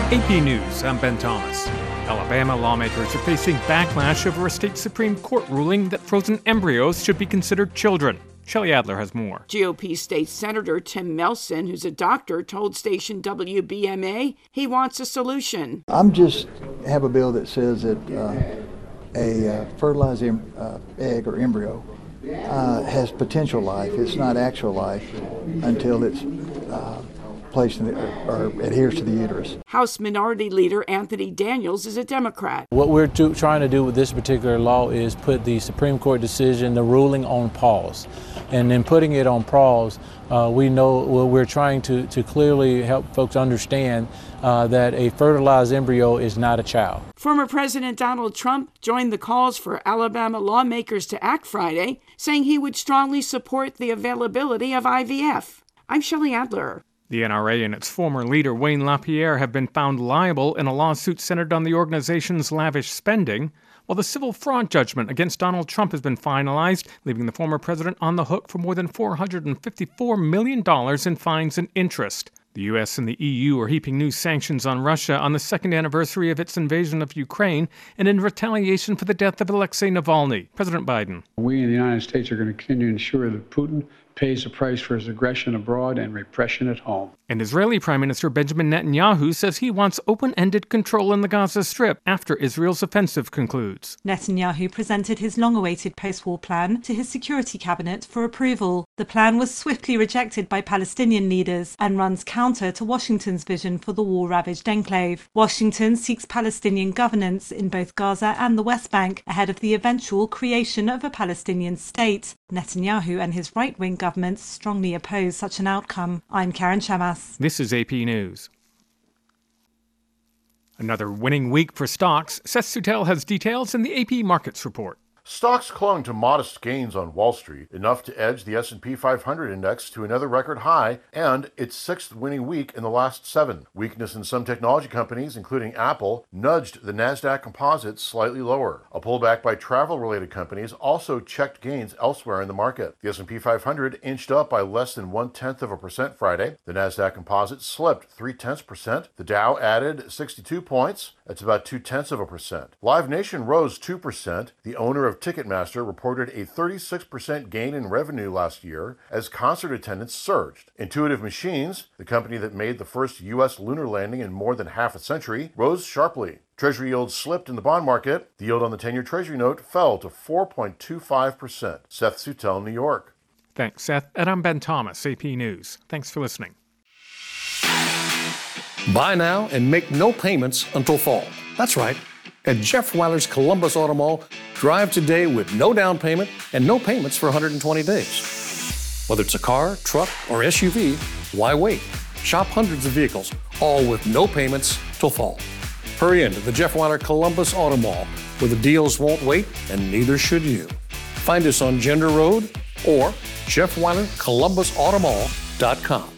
AP News, I'm Ben Thomas. Alabama lawmakers are facing backlash over a state Supreme Court ruling that frozen embryos should be considered children. Shelley Adler has more. GOP State Senator Tim Melson, who's a doctor, told station WBMA he wants a solution. I'm just have a bill that says that a fertilized egg or embryo has potential life. It's not actual life until it's placed in or adheres to the uterus. House Minority Leader Anthony Daniels is a Democrat. What we're trying to do with this particular law is put the Supreme Court decision, the ruling, on pause. And in putting it on pause, we're trying to clearly help folks understand that a fertilized embryo is not a child. Former President Donald Trump joined the calls for Alabama lawmakers to act Friday, saying he would strongly support the availability of IVF. I'm Shelley Adler. The NRA and its former leader, Wayne LaPierre, have been found liable in a lawsuit centered on the organization's lavish spending, while the civil fraud judgment against Donald Trump has been finalized, leaving the former president on the hook for more than $454 million in fines and interest. The U.S. and the EU are heaping new sanctions on Russia on the second anniversary of its invasion of Ukraine and in retaliation for the death of Alexei Navalny. President Biden. We in the United States are going to continue to ensure that Putin pays the price for his aggression abroad and repression at home. And Israeli Prime Minister Benjamin Netanyahu says he wants open-ended control in the Gaza Strip after Israel's offensive concludes. Netanyahu presented his long-awaited post-war plan to his security cabinet for approval. The plan was swiftly rejected by Palestinian leaders and runs counter to Washington's vision for the war-ravaged enclave. Washington seeks Palestinian governance in both Gaza and the West Bank ahead of the eventual creation of a Palestinian state. Netanyahu and his right-wing government strongly oppose such an outcome. I'm Karen Chamas. This is AP News. Another winning week for stocks. Seth Suttel has details in the AP Markets Report. Stocks clung to modest gains on Wall Street, enough to edge the S&P 500 index to another record high and its sixth winning week in the last 7. Weakness in some technology companies, including Apple, nudged the NASDAQ composite slightly lower. A pullback by travel-related companies also checked gains elsewhere in the market. The S&P 500 inched up by less than 0.1% Friday. The NASDAQ composite slipped 0.3%. The Dow added 62 points. That's about 0.2%. Live Nation rose 2%. The owner of Ticketmaster reported a 36% gain in revenue last year as concert attendance surged. Intuitive Machines, the company that made the first U.S. lunar landing in more than half a century, rose sharply. Treasury yields slipped in the bond market. The yield on the 10-year Treasury note fell to 4.25%. Seth Suttel, New York. Thanks, Seth. And I'm Ben Thomas, AP News. Thanks for listening. Buy now and make no payments until fall. That's right. At Jeff Weiler's Columbus Auto Mall, drive today with no down payment and no payments for 120 days. Whether it's a car, truck, or SUV, why wait? Shop hundreds of vehicles, all with no payments till fall. Hurry into the Jeff Weiler Columbus Auto Mall, where the deals won't wait and neither should you. Find us on Gender Road or JeffWeilerColumbusAutomall.com.